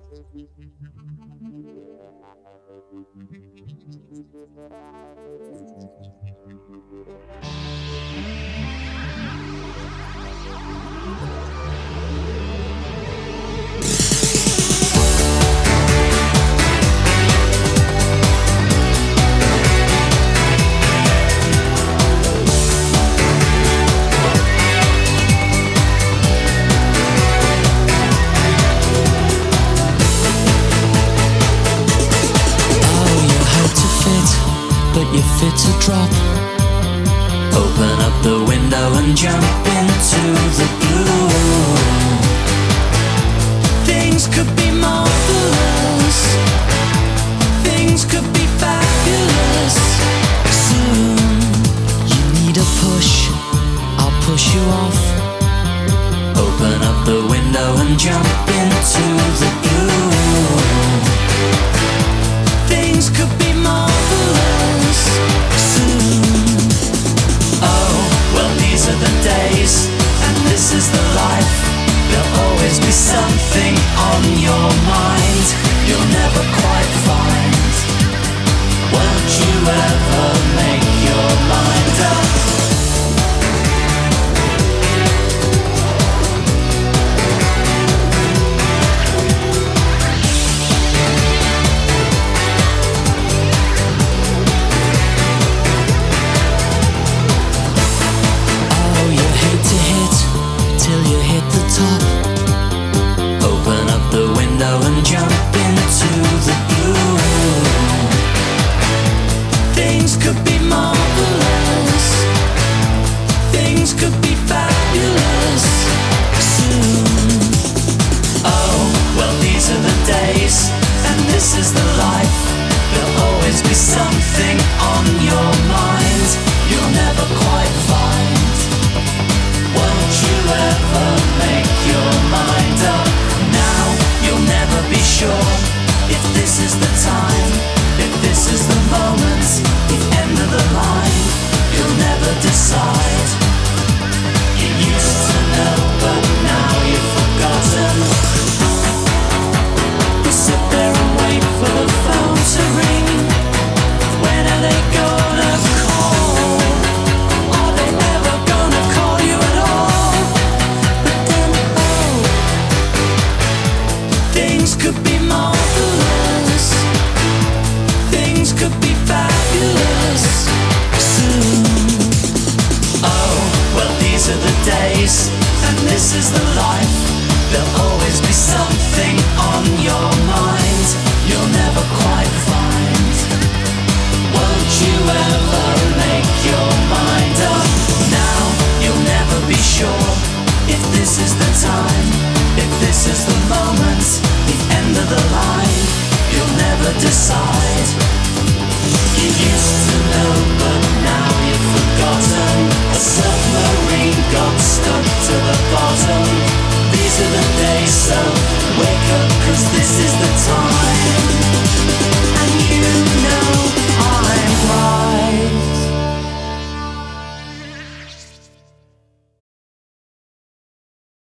But you're fit to drop. Open up the window and jump into the blue. Things could be marvelous. Things could be fabulous. Soon you need a push. I'll push you off. Open up the window and jump into the blue. Things could be marvelous soon. Oh, well, these are the days, and this is the life. There'll always be something on your mind you'll never quite find. Won't you ever make your mind up? Till you hit the top. Open up the window and jump into the blue. Things could be marvelous. Things could be fabulous soon. Oh, well, these are the days, and this is the life. There'll always be something on your mind you'll never quite find. Won't you ever make your mind up? Now you'll never be sure if this is the time, if this is the moment, the end of the line. You'll never decide. You used to know, but now you've forgotten. You sit there and wait for the phone to ring. When are they gonna call? Are they ever gonna call you at all? But then, oh, things could be marvelous. Things could be fabulous soon. Oh, well, these are the days, and this is the life. There'll always be something on your mind you'll never quite find. Won't you ever make your mind up? Now you'll never be sure if this is the time, if this is the moment, the end of the line. You'll never decide. You used to